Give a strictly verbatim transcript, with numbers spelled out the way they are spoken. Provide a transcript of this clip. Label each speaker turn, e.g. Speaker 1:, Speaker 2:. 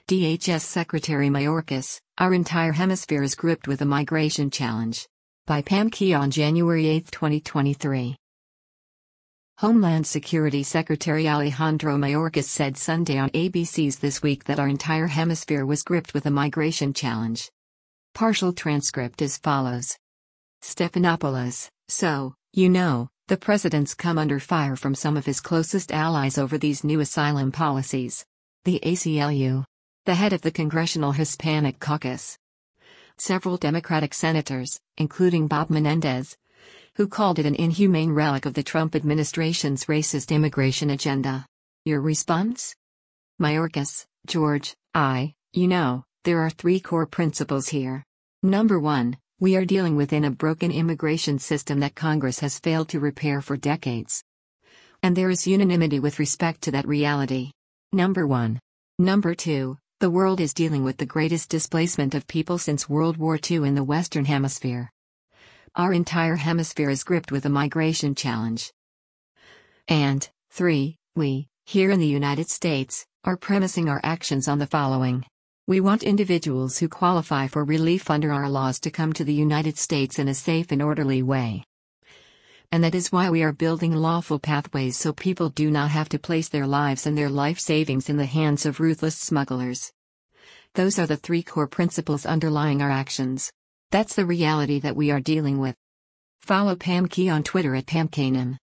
Speaker 1: D H S Secretary Mayorkas, our entire hemisphere is gripped with a migration challenge. By Pam Key on January eighth, twenty twenty-three. Homeland Security Secretary Alejandro Mayorkas said Sunday on A B C's This Week that our entire hemisphere was gripped with a migration challenge. Partial transcript as follows. Stephanopoulos, so, you know, the president's come under fire from some of his closest allies over these new asylum policies. The A C L U. The head of the Congressional Hispanic Caucus. Several Democratic senators, including Bob Menendez, who called it an inhumane relic of the Trump administration's racist immigration agenda. Your response? Mayorkas, George, I, you know, there are three core principles here. Number one, we are dealing within a broken immigration system that Congress has failed to repair for decades. And there is unanimity with respect to that reality. Number one. Number two, the world is dealing with the greatest displacement of people since World War Two in the Western Hemisphere. Our entire hemisphere is gripped with a migration challenge. And, three, we, here in the United States, are premising our actions on the following. We want individuals who qualify for relief under our laws to come to the United States in a safe and orderly way. And that is why we are building lawful pathways so people do not have to place their lives and their life savings in the hands of ruthless smugglers. Those are the three core principles underlying our actions. That's the reality that we are dealing with. Follow Pam Key on Twitter at Pam Kanem.